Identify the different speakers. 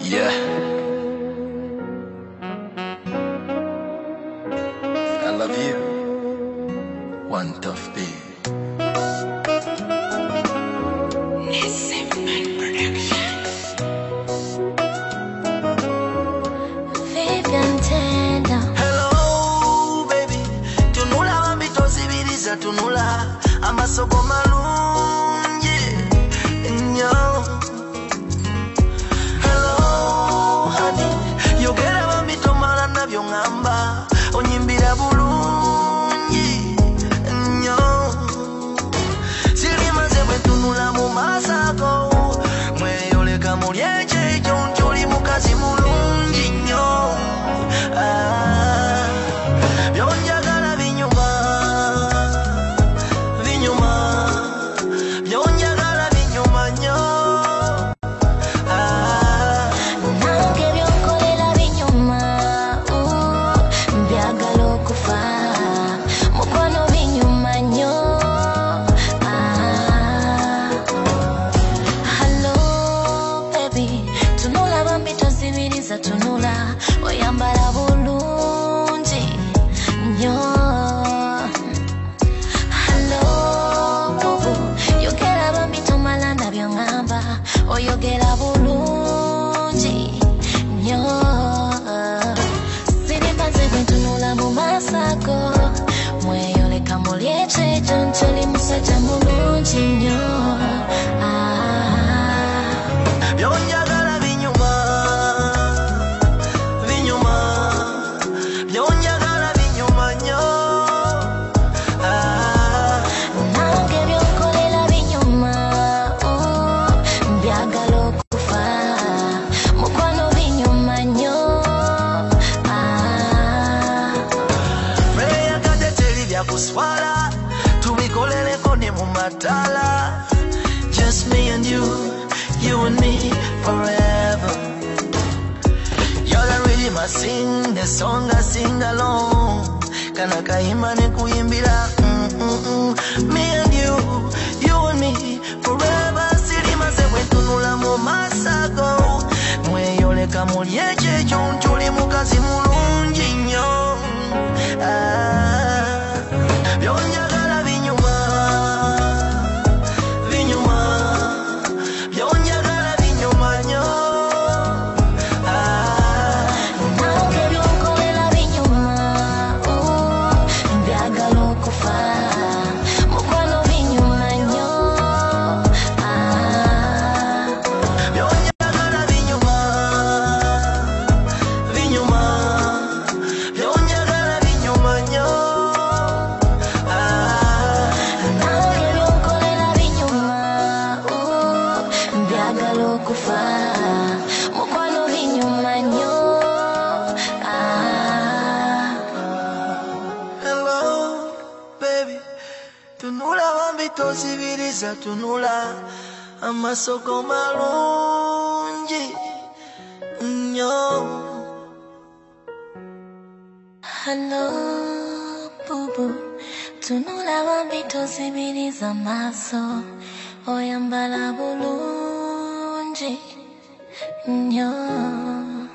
Speaker 1: Yeah, I love you. One tough day.
Speaker 2: Hello, baby. Tunula wambito zibiriza tunula amasoko malungi nnyo. Hello, honey. Yogera wambito mala nabyo ngamba onyimbira bulungi nnyo. Sirimaze bwe tunula mu masako mweyoleka muli ekyejo nti mukazi mulungi nnyo. Byonjagala binyuma, binyuma, byonjagala binyuma nnyo.
Speaker 3: Nange byonkolera binyuma, byagala okufa, mukono binyuma nnyo. Hello, baby, tunula bambi tozibiriza tunula, oyambala bulungi nnyo. Hello, bubu, yogera bambi tomala nabyo ngamba, oyogera bulungi nnyo. Sirimaze bwe ntunula mu masako mweyoleka muli ekyejo nti oli musajja mulungi nnyo.
Speaker 2: Byonjagala binyuma, binyuma, byonjagala binyuma nnyo.
Speaker 3: Nange byonkolera binyuma, byagala okufa, mukono binyuma nnyo.
Speaker 2: Beyagadde teri byakuswala tubikoleleko ne mu matala. Just me and you and me forever. You're the rhythm I sing, the song I sing along. Kana kaimba ne kuimbira. Me and you and me forever. Sirimaze bwe tunula mu masako mweyoleka muli ekyejo nti oli mukazi mulungi nnyo. Byonjagala binyuma, binyuma, byonjagala binyuma nnyo.
Speaker 3: Nange byonkolera binyuma, byagala okufa, mukono binyuma nnyo.
Speaker 2: Byonjagala binyuma, binyuma, byonjagala binyuma nnyo.
Speaker 3: Nange byonkolera binyuma, byagala okufa, mukono binyuma nnyo.
Speaker 2: Hello, baby. Tunula bambi tozibiriza tunula amasoko malungi nnyo.
Speaker 3: Hello, bubu, tunula bambi tozibiriza maaso, oyambala bulungi nnyo.